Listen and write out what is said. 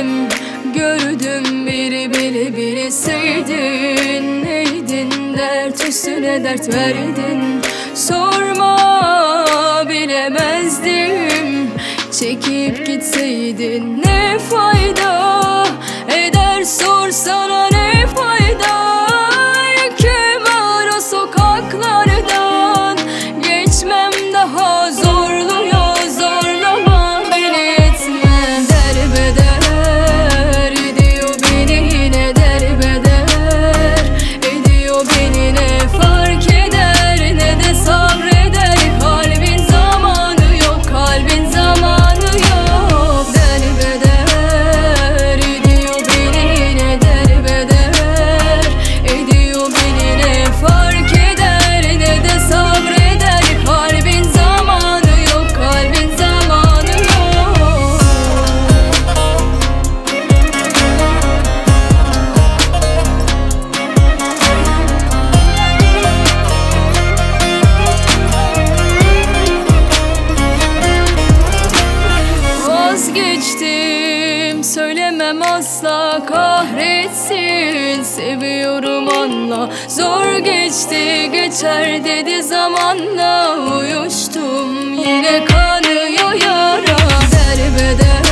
sevdim, gördüm biri sevdin. Neydin dert üstüne dert verdin, sorma bilemezdim. Çekip gitseydin ne fayda eder, sorsana ne fayda. Yüküm ağır o sokaklardan, geçmem daha zorluyor, zorlama beni etme. Derbeder ediyor beni, yine derbeder ediyor beni. Ne fark eder ne de sabreder, kalbin zamanı yok, kalbin zamanı yok. Derbeder ediyor beni, yine derbeder ediyor beni. Ne fark eder ne de sabreder, kalbin zamanı yok, kalbin zamanı yok. Vazgeçtim, söylemem asla, kahretsin. Seviyorum anla, zor geçti geçer dedi zamanla. Uyuştum yine kanıyor yara, derbeder